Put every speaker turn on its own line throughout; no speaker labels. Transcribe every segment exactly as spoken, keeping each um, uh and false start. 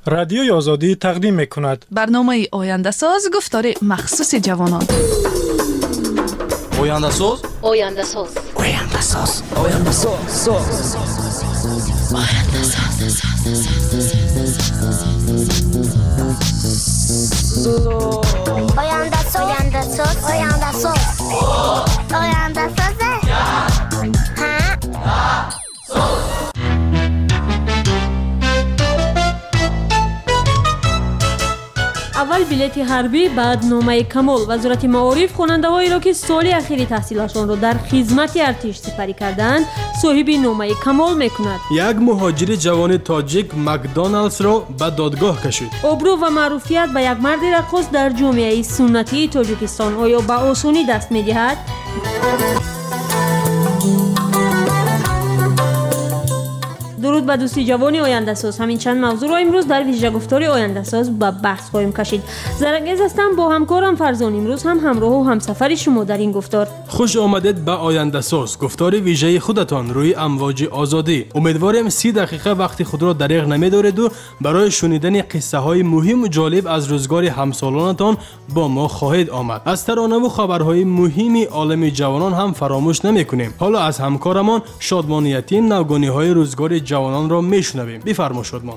رادیوی آزادی تقدیم می‌کند.
برنامه آینده ساز گفتار مخصوص جوانان.
آینده ساز
آینده ساز
آینده ساز آینده ساز
آینده ساز آینده ساز آینده ساز آینده ساز آینده ساز
اول بلیت حربی، بعد نامه کمال. وزارت معارف خواننده‌هایی را که سال اخیر تحصیلشان را در خدمت ارتش سپری کردند صاحب نامه کمال میکند.
یک مهاجر جوان تاجیک مکدونالدز را به دادگاه کشید.
ابرو و معروفیت به یک مرد رقاص در جامعه سنتی تاجیکستان آیا به آسانی دست می‌دهد؟ درود به دوستی جوانی آینده ساز. همین چند موضوع را امروز در ویژه گفتار آینده ساز به بحث خواهیم کشید. زرنگیز هستم، با همکارم فرزان امروز هم همراه و همسفر شما در این گفتار.
خوش آمدید به آینده ساز، گفتار ویژه خودتان روی امواج آزادی. امیدواریم سی دقیقه وقتی خود را دریغ نمی‌دارید و برای شنیدن قصه های مهم و جالب از روزگار همسالانتان با ما خواهید آمد. از ترانه و خبرهای مهم عالم جوانان هم فراموش نمی‌کنیم. حالا از همکارمان شادمان یتیم نوگانی‌های روزگار جوانان را میشنویم. بفرما شادمان.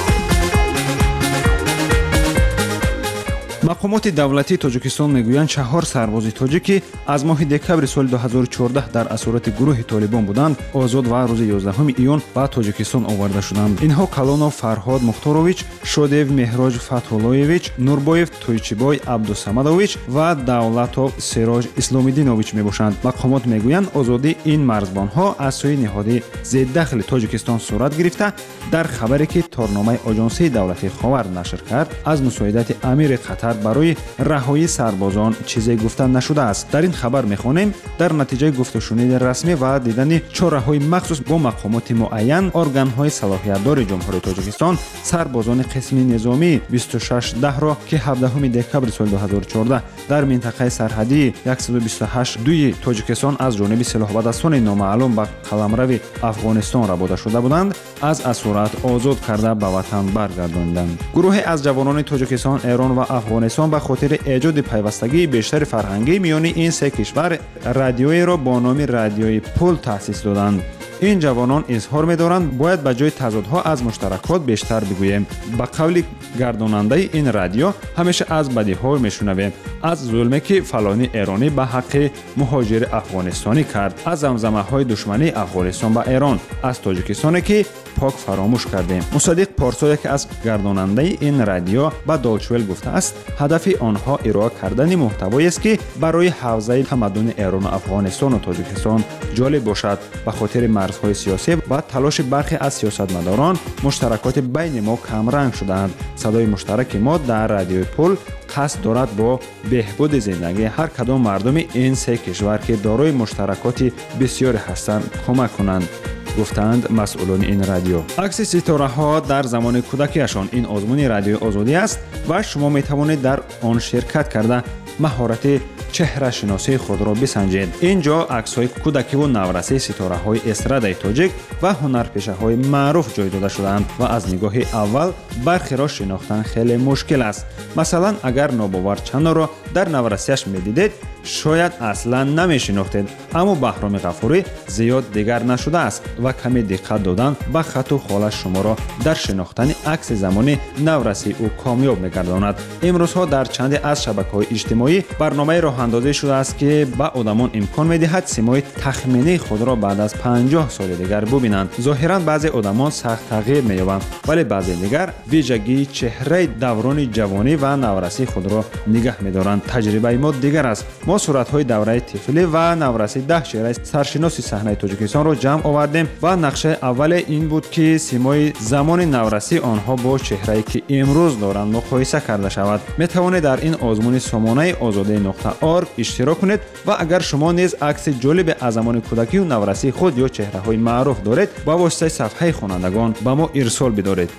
مقامات دولتی تاجیکستان میگویند چهار سرباز تاجیکی از ماه دکبر سال دو هزار و چهارده در اسارت گروه طالبان بودند آزاد و روز یازدهم ایون به تاجیکستان آورده شدند. اینها کلونов فرهاد مختاрович، شودев مهراج فتحاللویевич، نوربоев تویچیبای عبدالصمدович و давлатов سراج اسلام‌الدینович میباشند. مقامات میگویند آزادی این مرزبانها از سوی نهاد ضددخل تاجیکستان صورت گرفته. در خبری که تارنامه آژانسی دولتی خاور نشر کرد از مساعدت امیر قطر برای رهایی سربازان چیزی گفته نشده است. در این خبر میخوانیم در نتیجه گفت و شنود رسمی و دیدن چاره‌های مخصوص با مقامات معین ارگان‌های صلاحیت‌دار جمهوری تاجیکستان سربازان قسم نظامی بیست و شش ده را که هفدهم دکبر سال دو هزار و چهارده در منطقه سرحدی صد و بیست و هشت دوی تاجیکستان از جانب سلاح‌بدستان نامعلوم به قلمرو افغانستان ربوده شده بودند از اسارت آزاد کرده به وطن برگرداندند. گروهی از جوانان تاجیکستان، ایران و افغانستان به خاطر ایجاد پیوستگی بیشتر فرهنگی میان این سه کشور رادیویی را با نام رادیوی پل تأسیس دادند. این جوانان اظهار می‌دارند باید به جای تضادها از مشترکات بیشتر بگوییم. به قول گرداننده این رادیو همیشه از بدیها میشنویم، از ظلمی که فلانی ایرانی به حق مهاجر افغانستانی کرد، از زمزمه‌های دشمنی افغانستان با ایران، از تاجیکستان که پاک فراموش کردیم. مصدق پارسا که از گرداننده این رادیو با دالچویل گفته است هدف آنها ارائه کردن محتوایی است که برای حوزه تمدن ایران و افغانستان و تاجیکستان جالب باشد. به خاطر مرزهای سیاسی و تلاش برخی از سیاستمداران مشترکات بین ما کم رنگ شدند. صدای مشترک ما در رادیو پل قصد دارد با بهبود زندگی هر کدام مردم این سه کشور که دارای مشترکات بسیار هستند کمک کنند، گفتند مسئولان این رادیو. عکس ستاره ها در زمان کودکیشان این آزمون رادیو آزادی است و شما می توانید در آن شرکت کرده مهارت چهره شناسی خود را بسنجید. اینجا عکس های کودکی و نورسی ستاره های استرادای تاجیک و هنرپیشه های معروف جای داده شدند و از نگاه اول برخی را شناختن خیلی مشکل است. مثلا اگر ناباورچند را در نورسیش می دیدید شاید اصلا نمی شناختید، اما بهرام غفوری زیاد دیگر نشده است و کمی دقت دادن به خط و خال شما را در شناختن عکس زمانی نورسی او کامیاب می‌گرداند. امروزها در چند از شبکه‌های اجتماعی برنامه راه اندازی شده است که به آدمان امکان می‌دهد سیمای تخمینی خود را بعد از پنجاه سال دیگر ببینند. ظاهراً بعضی آدمان سخت تغییر می‌یابند ولی بعضی دیگر ویژگی چهره دوران جوانی و نورسی خود را نگه می‌دارند. تجربه ما دیگر است. ما صورت‌های دوره طفلی و نورسی ده چهره سرشناسی صحنه تاجیکستان را جمع آوردیم و نقشه اول این بود که سیمای زمان نورسی آنها با چهره‌ای که امروز دارند مقایسه کرده شود. می‌توانید در این آزمون سامانه آزادی نقطه org اشتراک کنید و اگر شما نیز عکس جالب از زمان کودکی و نورسی خود یا چهره‌های معروف دارید با واسطه صفحه خوانندگان به ما ارسال بدارید.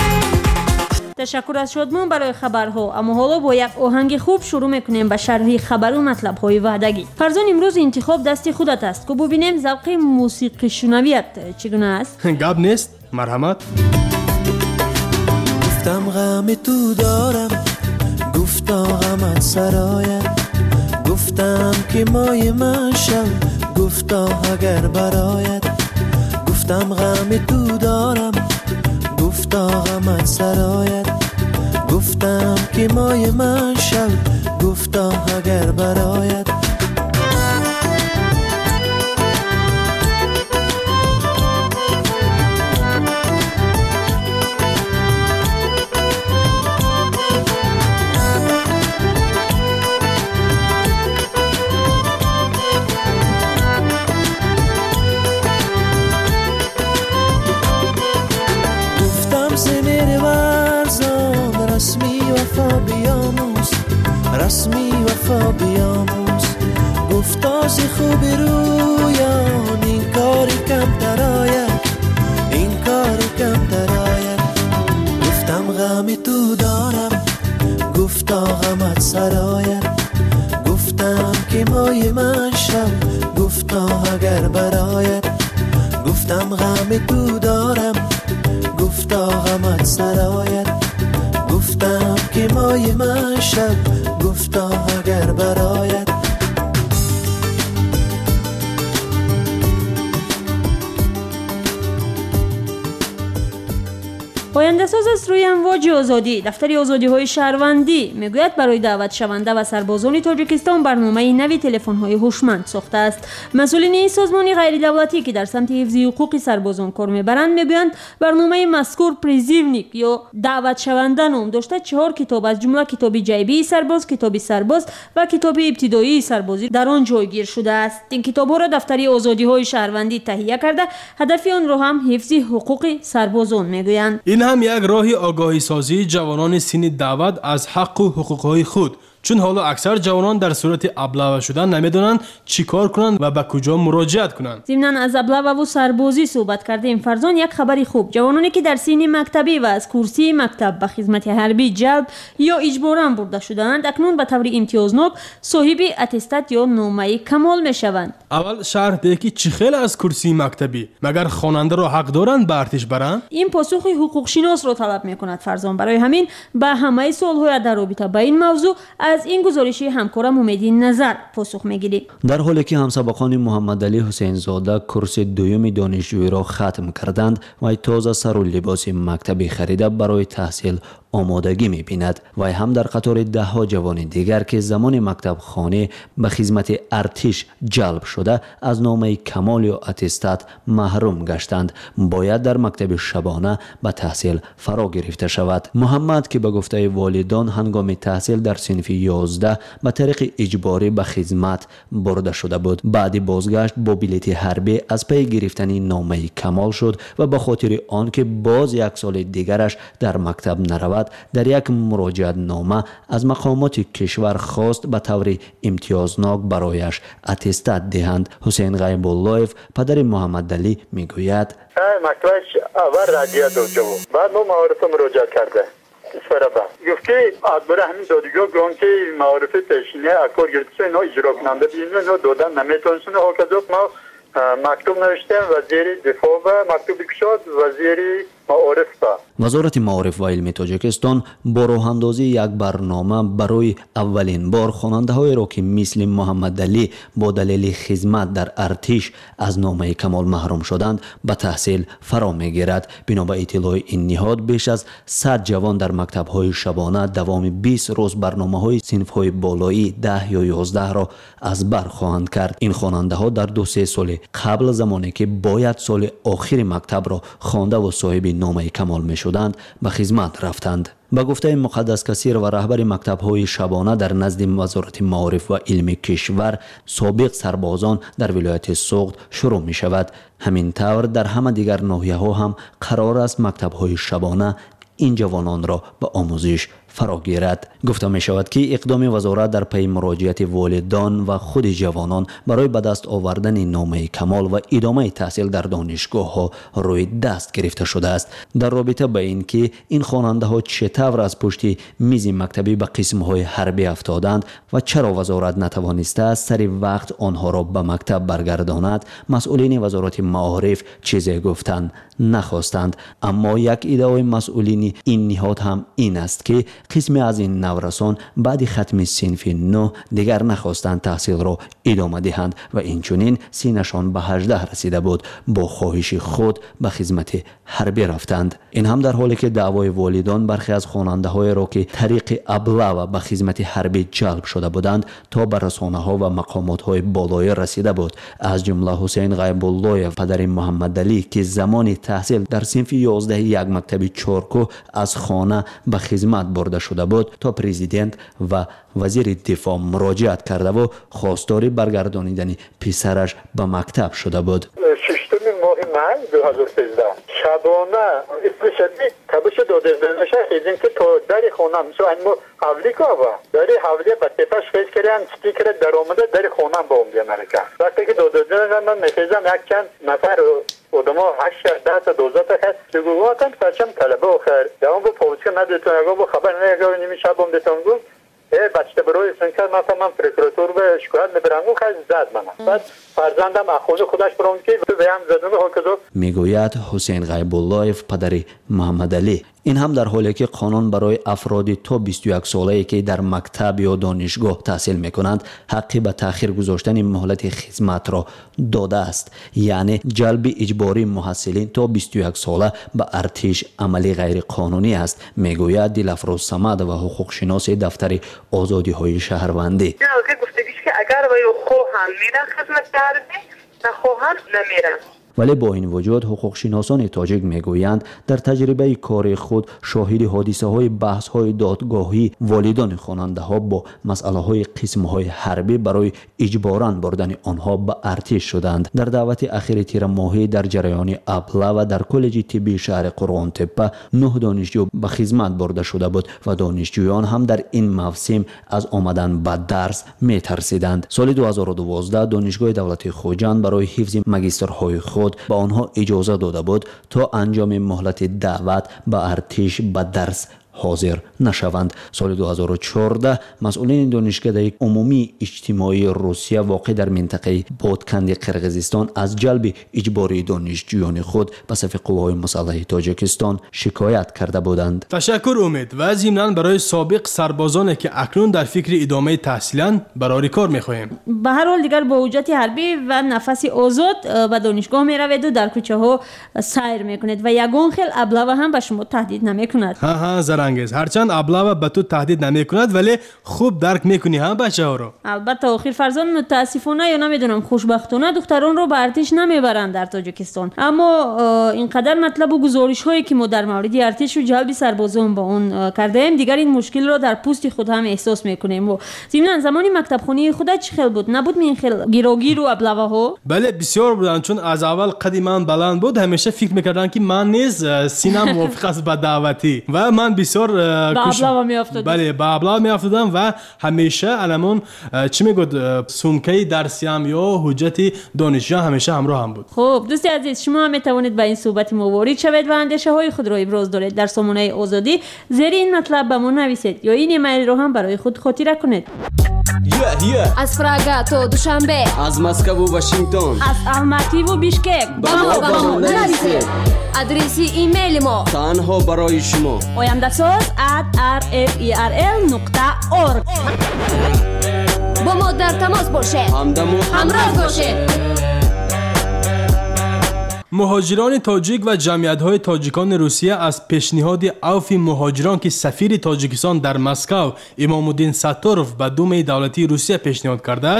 تشکر از شادمان برای خبرها. اما حالا با یک آهنگ خوب شروع میکنیم به شرح خبر و مطلب‌های وحدگی. فرزان امروز انتخاب دست خودت است که ببینیم ذوق موسیقی شنویت چگونه است.
گپ نیست، مرحمت.
گفتم غم تو دارم، گفتا غمت سرایت. گفتم که مای من شو، گفتا اگر برایت. گفتم غم تو دارم، گفتا غمت سرایت. گفتم که مای من شو، گفتا اگر برایت. رسمی وفا بیاموز، گفتا سی خوب رویان این کاری کم ترایت، این کاری کم ترایت. گفتم غم تو دارم، گفتا غمت سرایت. گفتم که مای من شو، گفتا اگر برایت. گفتم غم تو دارم، گفتا غمت سرایت. گفتم که مای من شب، گفتا اگر برایت.
آینده ساز از روی امواج آزادی دفتر آزادی های شهروندی میگوید برای دعوت شونده و سربازان تاجیکستان برنامه نوی تلفن های هوشمند ساخته است. مسئولین این سازمان غیر دولتی که در سمت حفظ حقوق سربازان کار میبرند میگویند برنامه مذکور پریزیونیک یا دعوت شونده نام داشته چهار کتاب از جمله کتاب جیبی سرباز، کتاب سرباز و کتاب ابتدایی سربازی در آن جایگیر شده است. این کتاب ها را دفتر آزادی های شهروندی تهیه کرده، هدف آن را هم حفظ حقوق سربازان میگویند.
این هم یک راه آگاهی سازی جوانان سین دعوت از حق و حقوقهای خود، چون حالا اکثر جوانان در صورت ابله شدن نمیدونند چی کار کنند و به کجا مراجعت کنند.
ضمناً از ابله و سربازی صحبت کردیم. فرزان یک خبری خوب، جوانانی که در سین مکتبی و از کرسی مکتب به خدمت حربی جلب یا اجباراً برده شدند اکنون به طور امتیازناک صاحب اتستات یا نامه کمال میشوند.
اول شرح ده که چی خیلی از کرسی مکتبی مگر خواننده را حق دارند به ارتش برند؟
این پاسخ حقوق شناس را طلب میکند فرزان. برای همین به همه سوالهای در رابطه با این موضوع از این گزارشی همکارم امیدی نظر پاسخ میگیریم.
در حالی که همسبقان محمد علی حسین زاده کورس دوم دانشجویی را ختم کردند و تازه سر و لباس مکتبی خریده برای تحصیل آمادگی می‌بیند و هم در قطار ده ها جوان دیگر که زمان مکتب خانه به خدمت ارتش جلب شده از نامه کمال یا اتستات محروم گشتند باید در مکتب شبانه به تحصیل فرا گرفته شود. محمد که به گفته والدان هنگام تحصیل در صنف یازده به طریق اجباری به خدمت برده شده بود، بعد بازگشت با بلیط حربی از پی گرفتن نامه کمال شد و به خاطر آن که باز یک سال دیگرش در مکتب نرود در یک مراجعت نامه از مقامات کشور خواست به طور امتیازناک برایش اتستات دهند. حسین غیب الله پدر محمد علی میگوید
مکتبش اول رادیو دوجو بعد ما معارف مراجعت کرده اسفرابا گفت که ادبر همین دادگاه گفت که معارف پیشینه اکور گرفته اینا اجرا کننده بیرون اینا دادن نمیتونسونه ها که ما مکتوب نوشتم وزیر دفاع و مکتوب کشاد وزیر معارف با
وزارت معارف و علم تاجیکستان با راه اندازی یک برنامه برای اولین بار خواننده های را که مثل محمد علی با دلیل خدمت در ارتش از نامه کمال محروم شدند به تحصیل فرا میگیرد. بنا به اطلاع این نهاد بیش از صد جوان در مکتب های شبانه دوام بیست روز برنامه های صنف های بالایی ده یا یازده را از بر خواهند کرد. این خواننده ها در دو سه سال قبل زمانی که باید سال آخر مکتب را خوانده و صاحب نامه کمال می شدند به خدمت رفتند. به گفته مقدس کثیر و رهبر مکتب‌های شبانه در نزد وزارت معارف و علم کشور سابق سربازان در ولایت سوغد شروع می شود. همین طور در همه دیگر ناحیه‌ها هم قرار است مکتب‌های شبانه این جوانان را به آموزش فرا گیرد. گفته می شود که اقدام وزارت در پی مراجعت والدان و خود جوانان برای به دست آوردن نامه کمال و ادامه تحصیل در دانشگاه ها روی دست گرفته شده است. در رابطه با این که این خواننده ها چطور از پشت میز مکتبی به قسم های حربی افتادند و چرا وزارت نتوانسته است سر وقت آنها را به مکتب برگرداند، مسئولین وزارت معارف چیزی گفتند نخواستند. اما یک ادعای مسئولین این نهاد هم این است که قسمی از این نورسان بعد ختم صنف نه دیگر نخواستند تحصیل را ادامه دهند و اینچنین سینشان به هجده رسیده بود، با خواهش خود به خدمت حربی رفتند. این هم در حالی که دعوای والدان برخی از خواننده های را که طریق ابله به خدمت حربی جلب شده بودند تا به رسانه ها و مقامات های بالایی رسیده بود. از جمله حسین غیب الله پدر محمد علی که زمان تحصیل در صنف یازده یک مکتب چارکو از خانه به خدمت برده شده بود تا پرزیدنت و وزیر دفاع مراجعت کرده و خواستار برگردانیدن پسرش به مکتب شده بود.
ششم ماه مای دو هزار و سیزده شبانه اسپشلی کبش داده نشه ایدین که تو در خونم سو انمو حولی که آوا داری حولی با تپش خیز کردن چی کرد در آمده در خونم با اومده مرکه وقتی که داده نشه من میخیزم یک چند نفر ادما هشت ده تا دوزده تا هست بگو وقتم پرچم طلبه آخر دوام با پاوچه ندیتون اگه با خبر نه اگه نیمی شب هم دیتون گو ای بچه برای سنکر مثلا من پرکراتور به شکایت میبرم و خیلی زد منم بعد فرزندم اخوز خودش برام که به هم زدن ها کدو
میگوید حسین غیب الله پدر محمد علی. این هم در حالی که قانون برای افرادی تا بیست و یک ساله که در مکتب یا دانشگاه تحصیل میکنند حقی به تأخیر گذاشتن مهلت خدمت را داده است، یعنی جلب اجباری محصلین تا بیست و یک ساله به ارتش عملی غیر قانونی است، میگوید دلفروز صمد و حقوق شناس دفتر آزادی های شهروندی.
که اگر وی خواهم میرن خدمت دردی نخواهم نمیرن.
ولی با این وجود حقوق شناسان تاجیک میگویند در تجربه کار خود شاهد حادثه های بحث های دادگاهی والدان خواننده ها با مسئله های قسم های حربی برای اجباراً بردن آنها به ارتش شدند. در دعوت اخیر تیر ماهی در جریان ابله و در کالج طبی شهر قرآن تپه نه دانشجو به خدمت برده شده بود و دانشجویان هم در این موسم از آمدن به درس میترسیدند. سال دو هزار و دوازده دانشگاه دولتی خوجند برای حفظ ماجسترهای خود به آنها اجازه داده بود تا انجام مهلت دعوت به ارتش به درس حاضر نشوند. سال دو هزار و چهارده مسئولین دانشکده عمومی اجتماعی روسیه واقع در منطقه بادکند قرقیزستان از جلب اجباری دانشجویان خود به صف قوای مسلح تاجیکستان شکایت کرده بودند.
تشکر امید و ضمناً برای سابق سربازانی که اکنون در فکر ادامه تحصیلند برای کار می‌خواهیم.
به هر حال دیگر با حجت حربی و نفس آزاد به دانشگاه میروید و در کوچه ها سیر میکنید و یگان خیل ابله هم به شما تهدید نمیکند.
ها ها زرنگیز، هرچند ابله به تو تهدید نمیکند ولی خوب درک میکنی ها بچه ها رو.
البته آخر فرزان متاسفانه یا نمیدونم خوشبختانه دختران رو به ارتش نمیبرند در تاجیکستان، اما اینقدر مطلب و گزارش هایی که ما در مورد ارتش و جلب سربازان با اون کرده ایم دیگر این مشکل رو در پوست خود هم احساس میکنیم. و ضمن زمانی مکتب خونی خودت چه خیل بود؟ نبود می خیل گیروگیر و ابله ها؟
بله بسیار بودن، چون از اول قد من بلند بود همیشه فکر میکردن که من نیز سینم موافق است به دعوتی و من بسیار
به ابله میافتادم.
بله به ابله میافتادم و همیشه علمون چی میگود سومکه درسیم یا حجت دانشجو همیشه همراه هم بود.
خب دوستی عزیز، شما هم میتوانید به این صحبت ما وارد شوید و اندیشه های خود را ابراز دارید در سامانه آزادی زیر این مطلب به ما نویسید یا این ایمیل رو هم برای خود خاطره کنید.
Yeah, yeah.
از پراگا تا دوشنبه،
از مسکو و واشنگتن،
از الماتی و بیشکک
با ما با ما نویسید.
ادرسی ایمیل ما
تنها برای شما
oyandasos at r f e r l نقطه org. با ما در تماس باشید، همراه باشید.
مهاجران تاجیک و جمعیت‌های تاجیکان روسیه از پیشنهاد عفو مهاجران که سفیر تاجیکستان در مسکو امام الدین ستاروف به دوم دولتی روسیه پیشنهاد کرده است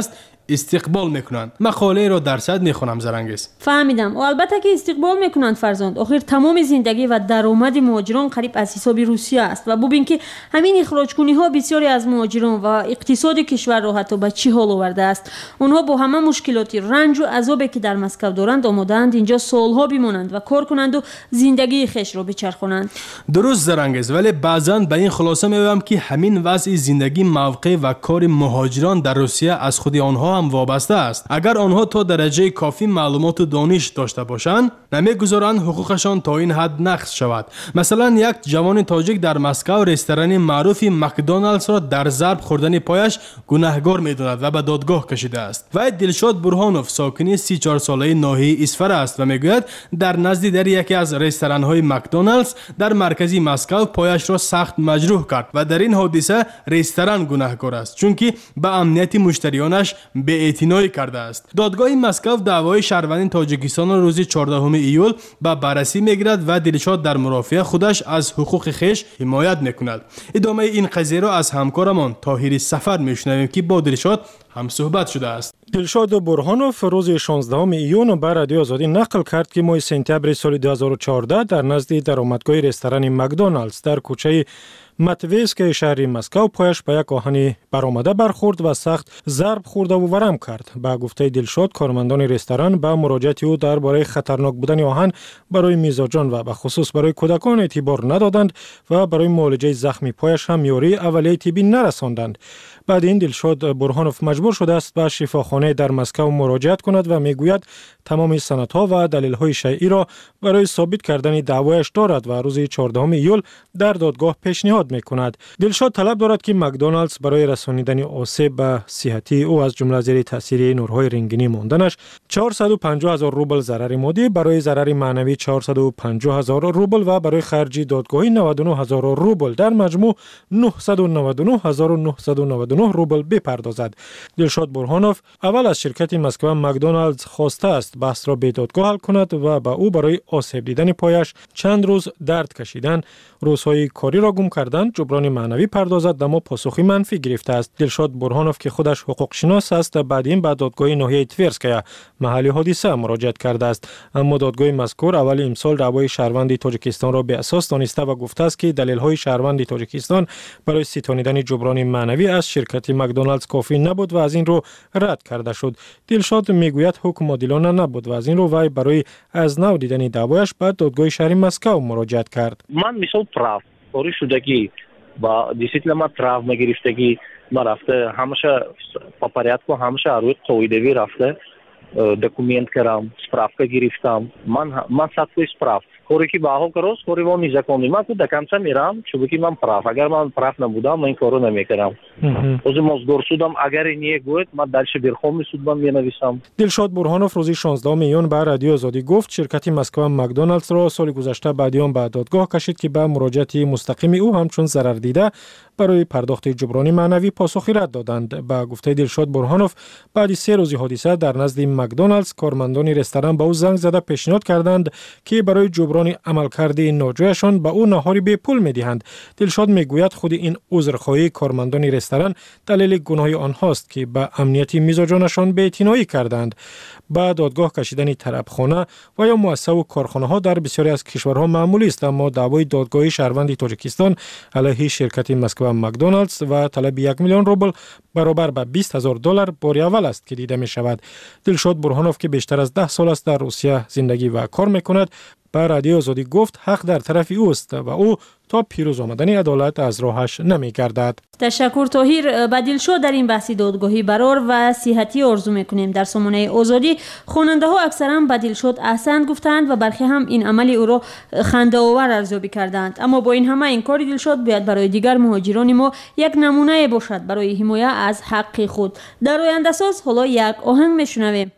استقبال میکنند. مقاله را در صد میخونم زرنگیز.
فهمیدم. و البته که استقبال میکنند فرزند. آخر تمام زندگی و درآمد مهاجران قریب از حساب روسیه است و ببین که همین اخراج کنی ها بسیاری از مهاجران و اقتصاد کشور را حتی به چی حال آورده است. اونها با همه مشکلات، رنج و عذابی که در مسکو دارند آماده‌اند اینجا سالها بمانند و کار کنند و زندگی خیش را بچرخانند.
درست زرنگیز، ولی بعضاً به این خلاصه می‌آیم که همین وضع زندگی، موقع و کار مهاجران در روسیه از خود آنها هم وابسته است. اگر آنها تا درجه کافی معلومات و دانش داشته باشند نمی‌گذارند حقوقشان تا این حد نقض شود. مثلا یک جوان تاجیک در مسکو رستوران معروف مکدونالدز را در ضرب خوردن پایش گناهکار می‌داند و به دادگاه کشیده است. و دلشاد برهانوف ساکن سی و چهار ساله ناحیه اسفر است و میگوید در نزد در یکی از رستوران‌های مکدونالدز در مرکزی مسکو پایش را سخت مجروح کرد و در این حادثه رستوران گناهکار است چون که به امنیت مشتریانش بی‌اعتنایی کرده است. دادگاه مسکو دعوای شهروندان تاجیکستان را روز چهاردهم ایول به بررسی میگیرد و دلشاد در مرافعه خودش از حقوق خیش حمایت میکند. ادامه این قضیه را از همکارمان طاهر سفر میشنویم که با دلشاد هم صحبت شده است.
دلشاد برهانوف روز شانزدهم ایون بر رادیو آزادی نقل کرد که ماه سپتامبر سال دو هزار و چهارده در نزد درآمدگاه رستوران مکدونالدز در کوچه ماتویسک شهر مسکو پایش به یک آهن برآمده برخورد و سخت ضرب خورده و ورم کرد. با گفته دلشاد کارمندان رستوران به مراجعت او درباره خطرناک بودن آهن برای میزبان و به خصوص برای کودکان اعتبار ندادند و برای معالجه زخم پایش هم یاری اولیه طبی نرساندند. بعد این دلشاد برهانوف مجبور شده است به شفاخانه در مسکو مراجعت کند و میگوید تمام سندها و دلیل‌های شرعی را برای ثابت کردن دعوایش دارد و روز چهاردهم ایول در دادگاه پیشنهاد میکند. دلشاد طلب دارد که مکدونالدز برای رسانیدن آسیب به صحتی او از جمله زیر تاثیر نورهای رنگینی ماندنش چهارصد و پنجاه هزار روبل ضرر مادی، برای ضرر معنوی چهارصد و پنجاه هزار روبل و برای خرج دادگاهی نود و نه هزار روبل در مجموع نهصد و نود و نه هزار و نهصد و نود و نه روبل بپردازد. دلشاد برهانوف اول از شرکت مسکو مکدونالدز خواسته است بحث را به دادگاه حل کند و با او برای آسیب دیدن پایش چند روز درد کشیدن، روزهای کاری را گم کردن، جبران معنوی پردازد، اما پاسخی منفی گرفته است. دلشاد برهانوف که خودش حقوق شناس است بعد این به دادگاه ناحیه تورسکیا محل حادثه مراجعت کرده است، اما دادگاه مذکور اول امسال دعوای شهروند تاجیکستان را به اساس دانسته و گفته است که دلیل‌های شهروند تاجیکستان برای ستانیدن جبران معنوی از شرکت مکدونالدز کافی نبود و از این رو رد کرده شد. دلشاد میگوید حکم عادلانه نبود و از این رو وی برای از نو دیدن دعوایش به دادگاه شهر مسکو مراجعت کرد.
من مثال прав طوری шудагӣ ба действительно ман травма гирифтагӣ ман рафта ҳамаша по порядку ҳамаша рӯи қоидавӣ рафта документ кардам, справка гирифтам. ман ман садфоиз прав. коре ки ба ҳол карос кори мо незаконӣ. ман ку до конца мерам, чунки ман прав. агар ман прав набудам ман ин коро намекардам. ҳозир моздорсудам, агаре не гӯяд ман дальше берхоми суд ман менависам.
دلشاد برهانوف روز شانزدهم ایون به رادیو آزادی گفت شرکت مسکو مکدونالدز را سال گذشته بعدیان به دادگاه کشید که به مراجعت مستقیم او همچون ضرر دیده برای پرداخت جبران معنوی پاسخی رد دادند. با گفته دلشاد برهانوف بعد سه روز حادثه در نزد مکدونالدز کارمندان رستوران به او زنگ زده پیشنهاد کردند که برای جبران عملکرد ناجایشان به او ناهاری به پول میدهند. دلشاد میگوید خود این عذرخواهی کارمندان رستوران دلیل گناه آنهاست که به امنیت میزبانشان بی‌اعتنایی کردند. بعد دادگاه کشیدن طربخانه و یا مؤسسه و کارخانه ها در بسیاری از کشورها معمولی است، اما دعوای دادگاهی شهروند تاجیکستان علیه شرکت مسکو مکدونالدز و طلب یک میلیون روبل برابر به بیست هزار دلار بار اول است که دیده می شود. دلشاد برهانوف که بیشتر از ده سال است در روسیه زندگی و کار می کند به رادیو آزادی گفت حق در طرف اوست و او تا پیروز آمدن عدالت از راهش نمی‌گردد.
تشکر طاهر. به دلشاد در این بحث دادگاهی برار و صحتی آرزو می‌کنیم. در سامانه آزادی خواننده‌ها اکثرا به دلشاد احسن گفتند و برخی هم این عمل او را خنده‌آور ارزیابی کردند، اما با این همه این کار دلشاد باید برای دیگر مهاجران ما یک نمونه باشد برای حمایت از حق خود. در آینده ساز حالا یک آهنگ می‌شنویم.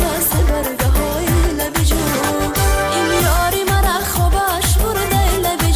این یاری مرا خوبش برده لبی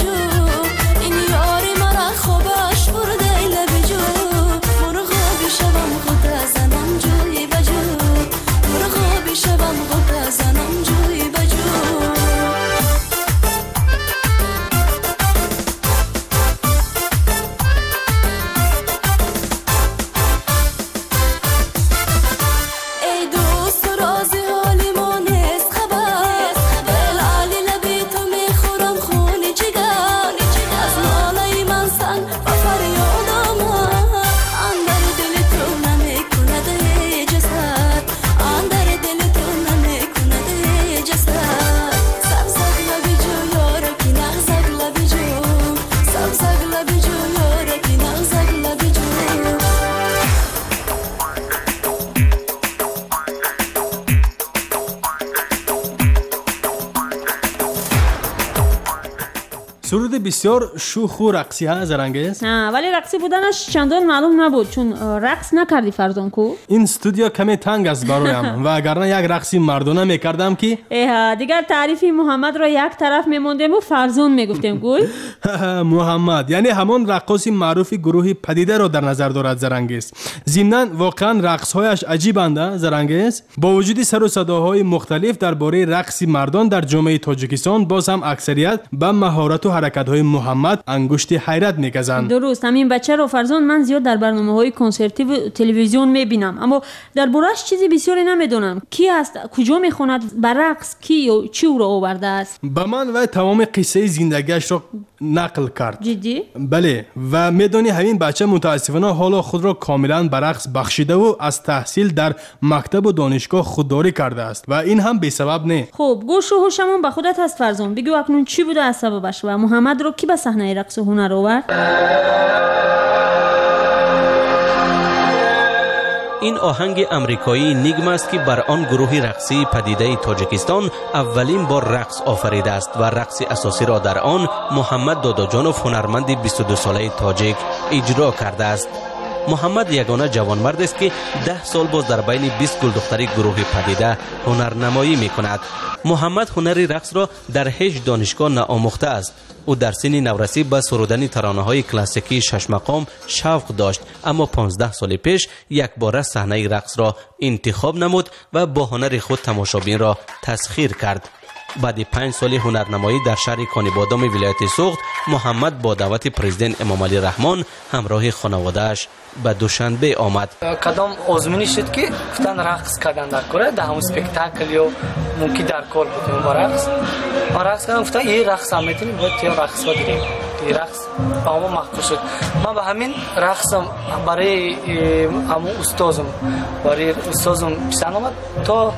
سرود بسیار شوخ و رقصی ها زرنگیز.
نه ولی رقصی بودنش چندان معلوم نبود چون رقص نکردی فرزان کو.
این استودیو کمی تنگ است برایم و اگر یک رقصی مردانه میکردم که
اه دیگر تعریفی محمد را یک طرف میموندیم و فرزان میگفتیم گوی.
محمد یعنی همان رقاصی معروف گروه پدیده را در نظر دارد زرنگیز. ضمناً واقعا رقصهایش عجیبند زرنگیز. با وجود سر و صداهای مختلف درباره رقص مردان در جامعه تاجیکستان باز هم اکثریت به مهارت و حرکت‌های محمد انگشت حیرت می‌گذارند.
درست همین بچه رو فرزان من زیاد در برنامه‌های کنسرتی و تلویزیون می‌بینم اما درباره‌اش چیزی بسیاری نمی‌دونم. کی است؟ کجا می‌خواند؟ به رقص کی و چی او را آورده است؟
به من و تمام قصه زندگیش را نقل کرد.
جدی؟
بله و می‌دانی همین بچه متأسفانه حالا خود را کاملاً به رقص بخشیده و از تحصیل در مکتب و دانشگاه خودداری کرده است و این هم بی سبب نه.
خب گوش و هوشمون به خودت هست فرزان. بگو اکنون چی بوده از سببش و محمد رو کی به صحنه رقص و هنر آورد؟
این آهنگ امریکایی نیگم است که بر آن گروه رقصی پدیده تاجیکستان اولین بار رقص آفریده است و رقص اساسی را در آن محمد داداجانوف هنرمند بیست و دو ساله تاجیک اجرا کرده است. محمد یگانه جوانمرد است که ده سال باز در بین بیست گل دختری گروه پدیده هنرنمایی می کند. محمد هنر رقص را در هیچ دانشگاه نآموخته است. او در سن نورسی به سرودن ترانه‌های کلاسیکی شش مقام شوق داشت اما پانزده سال پیش یک بار صحنه رقص را انتخاب نمود و با هنر خود تماشابین را تسخیر کرد. بعد پنج سال هنرنمایی در شهر کانیبادام ولایت سوخت محمد با دعوت پرزیدنت امام علی رحمان همراه خانواده‌اش به دوشنبه آمد.
کدام آزمونی شد که گفتن رقص کردن در کره در همون اسپکتاکل یا ممکن در کار بودیم با رقص ما رقص کردن گفتن این رقص هم میتونیم باید یا رقص بگیریم. این رقص با همون محکوم شد. من به همین رقصم برای همون استازم برای استازم پیشن آمد تا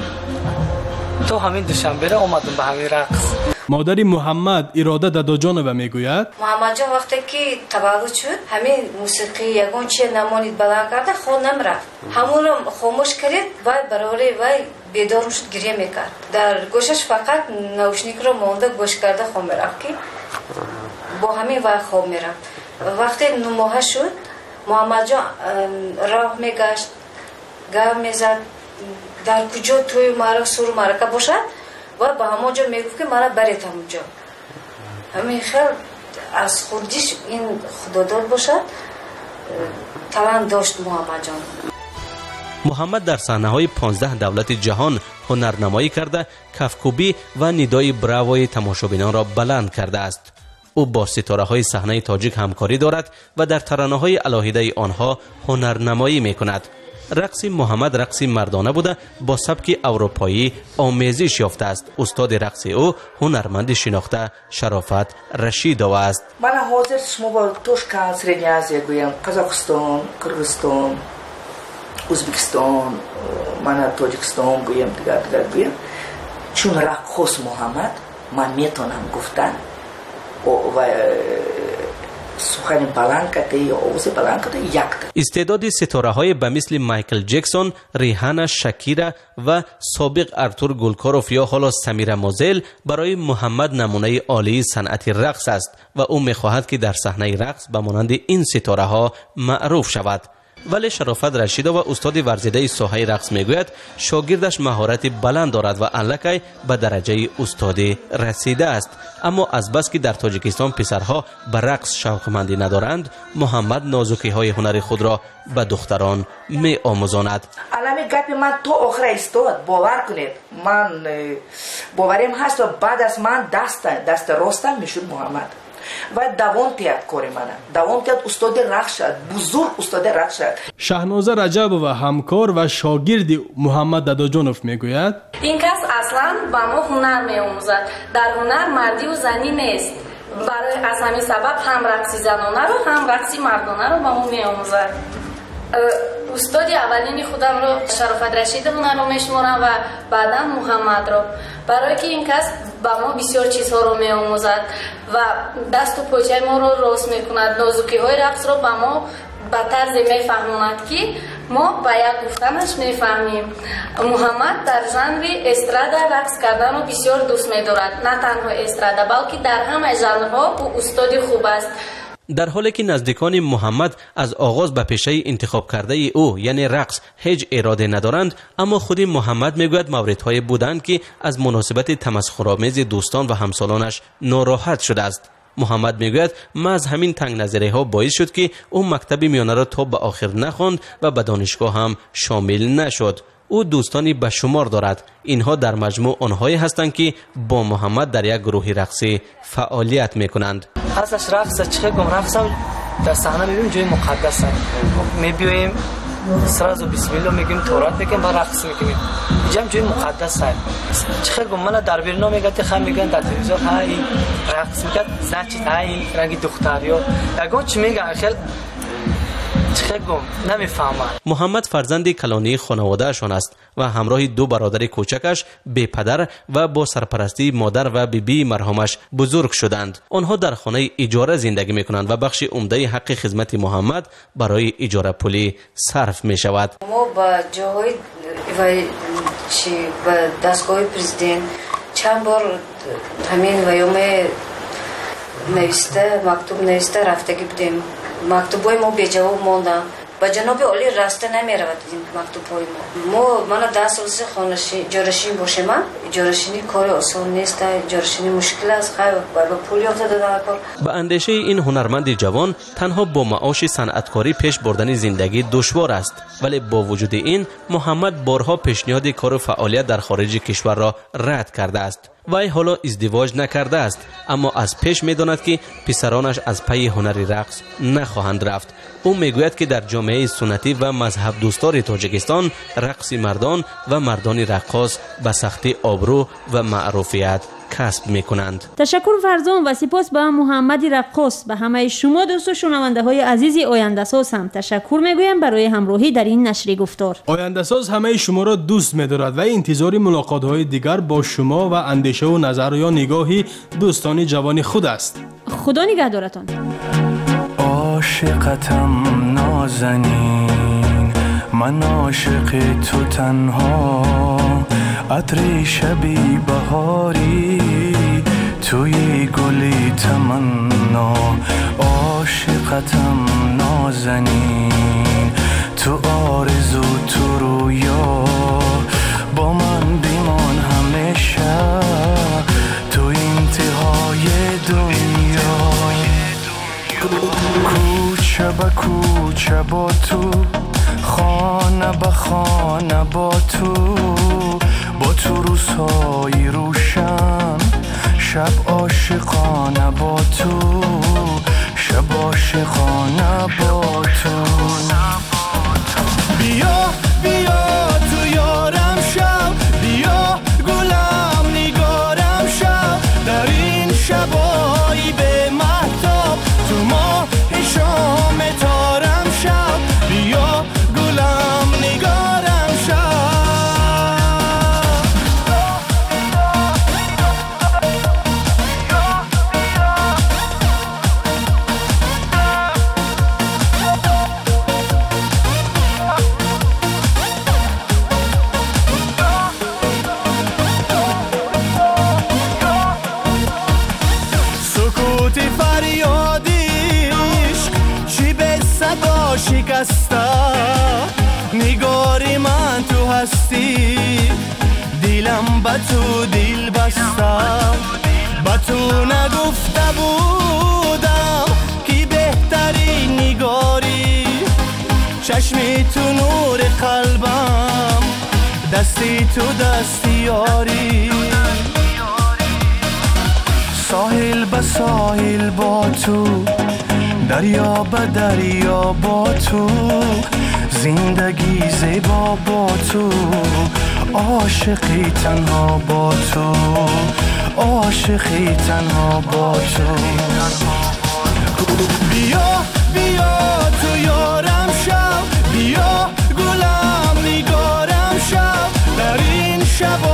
تو همین دوشنبه را اومدم به همین رقص.
مادر محمد اراده داداجانوف میگوید
محمد جان وقتی که تولد شد همین موسیقی یگان چیه نمانید بلند کرده خونم رفت همون را خاموش کرد و برای وی بیدار شد گریه میکرد در گوشش فقط نوشنیک رو مونده گوش کرده خواب میرفت که با همین وی خواب میرفت. وقتی نو ماه شد محمد جان راه میگشت گام میزد در کجا توی مرا سور مرکه باشد و به همونجا میگفت که مرا برید همونجا. همین خیلی از خودیش این خدادار باشد توان داشت محمد جان.
محمد در صحنه‌های پانزده دولت جهان هنرنمایی کرده کفکوبی و ندای براوی تماشابینان را بلند کرده است. او با ستاره‌های صحنه تاجیک همکاری دارد و در ترانه‌های الهیده آنها هنرنمایی می‌کند. رقص محمد رقص مردانه بوده با سبک اروپایی آمیزش یافته است. استاد رقص او هنرمند شناخته شرافت رشیدوف است.
من حاضر شما با توشکان سرین آسیا گویم قزاقستان، کرغستان، ازبکستان، من تاجیکستان گویم دیگر دیگر گویم چون رقاص محمد من میتونم گفتن و سخن بلند کرده یا آواز بلند کرده یک
استعداد ستاره های به مثل مایکل جکسون، ریحانه، شکیرا و سابق ارتور گولکاروف یا حالا سمیرا موزل برای محمد نمونه عالی صنعت رقص است و او میخواهد که در صحنه رقص به مانند این ستاره ها معروف شود. ولی شرافت رشیدوف و استاد ورزیده ساحه رقص میگوید شاگردش مهارت بلند دارد و اندکی به درجه استادی رسیده است، اما از بس که در تاجیکستان پسرها به رقص شوقمندی ندارند محمد نازکی های هنر خود را به دختران می آموزاند.
علامه گپ من تو آخر استاد باور کنید من باوریم هست و بعد از من دست دست راستم میشد محمد و دوام کرد کار من دوام کرد استاد رقص شد بزرگ استاد رقص شد.
شهنازه رجب و همکار و شاگرد محمد داداجانوف میگوید
این کس اصلا با ما هنر میآموزد. در هنر مردی و زنی نیست. برای از همین سبب هم رقصی زنانه رو هم رقصی مردانه رو با ما میآموزد. استاد اولین خودم رو شرافت رشید هنر رو میشمارم و بعدا محمد رو برای که این کس با ما بسیار چیزها رو میآموزد و دست و پاچه ما رو راست میکند. نازکی های رقص رو با ما به طرز میفهماند که ما با یک گفتنش میفهمیم محمد در ژانر استرادا رقص کردن رو بسیار دوست می‌دارد. نه تنها استرادا بلکه در همه ژانرها او استاد خوب است.
در حالی که نزدیکان محمد از آغاز به پیشه انتخاب کرده او یعنی رقص هیچ اراده ندارند، اما خود محمد میگوید موردهای بودند که از مناسبت تمسخرآمیز دوستان و همسالانش ناراحت شده است. محمد میگوید ما از همین تنگ نظری ها باعث شد که او مکتب میانه را تا به آخر نخواند و به دانشگاه هم شامل نشد. او دوستانی به شمار دارد. اینها در مجموع آنهایی هستند که با محمد در یک گروه رقصی فعالیت میکنند.
اصلش رقص چه گم رقص در صحنه میبینیم جای مقدس است. میبینیم سراز و بسم الله میگیم تورات میگیم و رقص میکنیم. اینجا جای مقدس است. چه گم من در بیرون میگن خم میگن در تلویزیون های رقص میکرد زچ های رنگ دختریو. اگه چی میگن خیلی
محمد فرزند کلانی خانوادهشان است و همراه دو برادر کوچکش به پدر و با سرپرستی مادر و بیبی بی مرحومش بزرگ شدند. آنها در خانه اجاره زندگی می کنند و بخش عمده حق خدمت محمد برای اجاره پولی صرف می شود.
ما با جاهای و چی با دستگاه پرزیدنت چند بار همین ویوم نوشته مکتوب نوشته رفتگی بودیم. مکتوبای ما به جواب مانده. با جناب عالی راسته نمی رود این مکتوبای ما. ما من ده سال سه خانشین جارشین باشم. جارشینی کار آسان نیست. جارشینی مشکل است. خیلی با پولی افتاده در کار.
با اندیشه این هنرمند جوان تنها با معاش صنعتکاری پیش بردن زندگی دشوار است، ولی با وجود این محمد بارها پیشنهاد کار و فعالیت در خارج کشور را رد کرده است. وی حالا ازدواج نکرده است، اما از پیش می‌داند که پسرانش از پی هنری رقص نخواهند رفت. او میگوید که در جامعه سنتی و مذهب دوستار تاجیکستان رقص مردان و مردان رقاص به سختی آبرو و معروفیت کسب میکنند.
تشکر فرزان و سپاس به محمد رقاص. به همه شما دوست و شنونده های عزیز آینده ساز هم تشکر میگویم برای همراهی در این نشر گفتار.
آینده ساز همه شما را دوست می‌دارد و انتظار ملاقات های دیگر با شما و اندیشه و نظر یا نگاهی دوستان جوان خود است.
خدا نگهدارتان.
عاشقتم نازنین، من عاشق تو تنها، عطر شبی بهاری توی گلی تمنا. عاشقتم نازنین، تو آرزو تو رویا، با من بیمان همیشه تو انتهای دنیا. کوچه با کوچه با تو، خانه با خانه با تو، با تو روزهای روشن، شب عاشقانه با تو، شب عاشقانه با تو. بیا بیا تو یارم شب، بیا گلم نگارم شب، در این شبایی به مهتاب تو ماه شام تارم شب، بیا گلم نگارم شب. سکوت فریادیش چی به صدا شکسته، نگاری من تو هستی، دلم با تو دل بسته. با تو نگفته بودم که بهترین نگاری، چشمی تو نور قلبم، دستی تو دستی یاری. ساحل به ساحل با تو، دریا به دریا با تو، زندگی زیبا با تو، عاشقی تنها با تو، عاشقی تنها با تو. بیا بیا تو یارم شب، بیا گلم نگارم شب، در این شب